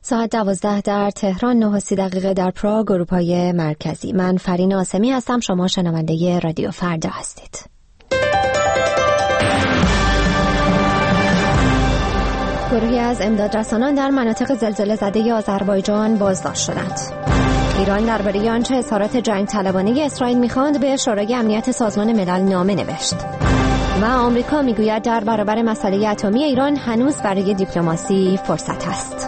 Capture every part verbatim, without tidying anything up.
ساعت دوازده در تهران، نه و سی دقیقه در پراگ، اروپای مرکزی. من فرین آسمی هستم. شما شنونده رادیو فردا هستید. گروهی از امدادرسانان در مناطق زلزله زده آذربایجان بازداشت شدند. ایران درباره آنچه اظهارات جنگ طلبانه اسرائیل می‌خواند به شورای امنیت سازمان ملل نامه نوشت. و آمریکا میگوید در برابر مسئله اتمی ایران هنوز برای دیپلماسی فرصت است.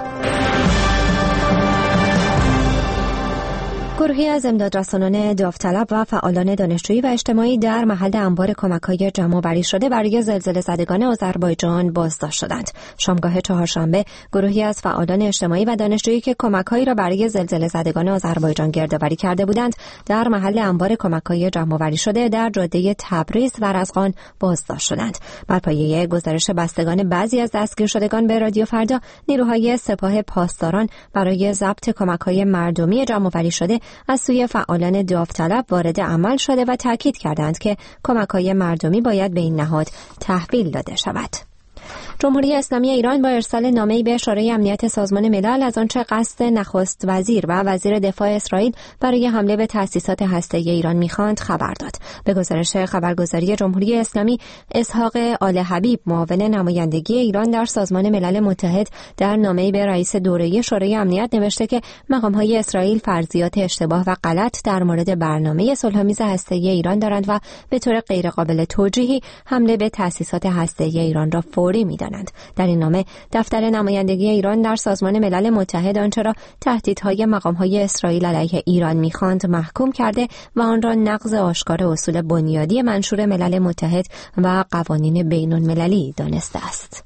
گروهی از امدادرسانان داوطلب و فعالان دانشجویی و اجتماعی در محل انبار کمک‌های جمع‌آوری شده برای زلزله زدگان آذربایجان بازداشت شدند. شامگاه چهارشنبه گروهی از فعالان اجتماعی و دانشجویی که کمک‌هایی را برای زلزله زدگان آذربایجان گردآوری کرده بودند در محل انبار کمک‌های جمع‌آوری شده در جاده تبریز و رزقان بازداشت شدند. بر پایه گزارش بستگان بعضی از دستگیر شدگان به رادیو فردا، نیروهای سپاه پاسداران برای ضبط کمک‌های مردمی جمع‌آوری شده از سوی فعالان داوطلب وارد عمل شده و تاکید کردند که کمک‌های مردمی باید به این نهاد تحویل داده شود. جمهوری اسلامی ایران با ارسال نامه‌ای به شورای امنیت سازمان ملل از آنچه قصد نخست وزیر و وزیر دفاع اسرائیل برای حمله به تأسیسات هسته‌ای ایران می‌خواند خبر داد. به گزارش خبرگزاری جمهوری اسلامی، اسحاق آل حبیب، معاون نمایندگی ایران در سازمان ملل متحد، در نامه‌ای به رئیس دوره‌ای شورای امنیت نوشته که مقام‌های اسرائیل فرضیات اشتباه و غلط در مورد برنامه صلح‌آمیز هسته‌ای ایران دارند و به طور غیرقابل توجیهی حمله به تأسیسات هسته‌ای ایران را فوری می‌دانند. در این نامه دفتر نمایندگی ایران در سازمان ملل متحد آنچه را تهدیدهای مقام‌های اسرائیل علیه ایران می‌خواند محکوم کرده و آن را نقض آشکار اصول بنیادی منشور ملل متحد و قوانین بین‌المللی دانسته است.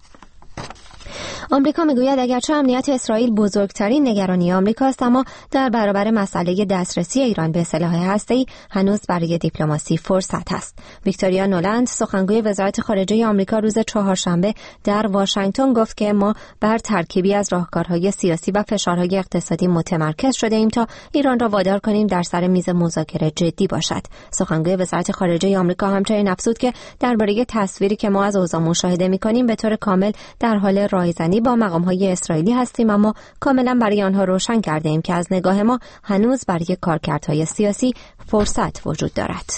آمریکا میگوید اگرچه امنیت اسرائیل بزرگترین نگرانی آمریکاست، اما در برابر مسئله دسترسی ایران به سلاح هسته‌ای هنوز برای دیپلماسی فرصت است. ویکتوریا نولند، سخنگوی وزارت خارجه آمریکا، روز چهارشنبه در واشنگتن گفت که ما بر ترکیبی از راهکارهای سیاسی و فشارهای اقتصادی متمرکز شده ایم تا ایران را وادار کنیم در سر میز مذاکره جدی باشد. سخنگوی وزارت خارجه آمریکا همچنین افزود که درباره تصویری که ما از اوضاع مشاهده می‌کنیم به طور کامل در حال رایزنی با مقام‌های اسرائیلی هستیم، اما کاملا برای آنها روشن کرده ایم که از نگاه ما هنوز برای کارکردهای سیاسی فرصت وجود دارد.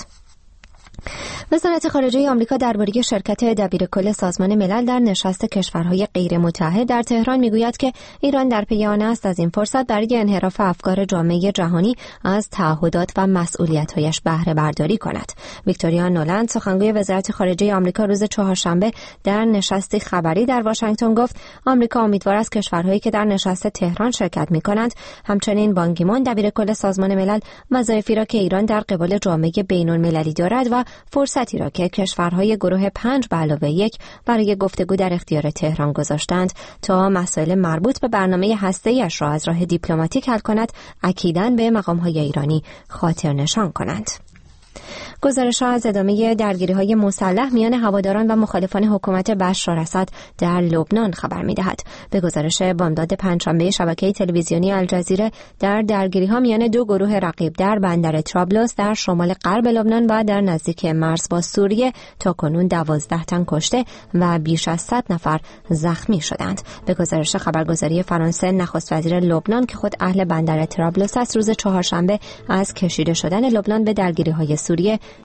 وزارت خارجه آمریکا درباره شرکت دبیرکل سازمان ملل در نشست کشورهای غیر متحد در تهران میگوید که ایران در پی آن است از این فرصت برای انحراف افکار جامعه جهانی از تعهدات و مسئولیت‌هایش بهره برداری کند. ویکتوریا نولند، سخنگوی وزارت خارجه آمریکا، روز چهارشنبه در نشستی خبری در واشنگتن گفت آمریکا امیدوار است کشورهایی که در نشست تهران شرکت می‌کنند، همچنین بان کی مون، دبیرکل سازمان ملل، وظایفی را که ایران در قبال جامعه بین‌المللی دارد و فرصتی را که کشورهای گروه پنج به علاوه یک برای گفتگو در اختیار تهران گذاشتند تا مسائل مربوط به برنامه هسته‌ایش را از راه دیپلماتیک حل کند، اکیداً به مقام‌های ایرانی خاطر نشان کنند. گزارش‌ها از ادامه درگیری‌های مسلح میان هواداران و مخالفان حکومت بشار اسد در لبنان خبر می‌دهد. به گزارش بامداد پنجشنبه شبکه تلویزیونی الجزیره، در درگیری‌ها میان دو گروه رقیب در بندر طرابلس در شمال غرب لبنان و در نزدیک مرز با سوریه تاکنون دوازده تن کشته و بیش از صد نفر زخمی شدند. به گزارش خبرگزاری فرانسه، نخست وزیر لبنان که خود اهل بندر طرابلس است، روز چهارشنبه از کشیده شدن لبنان به درگیری‌های سوریه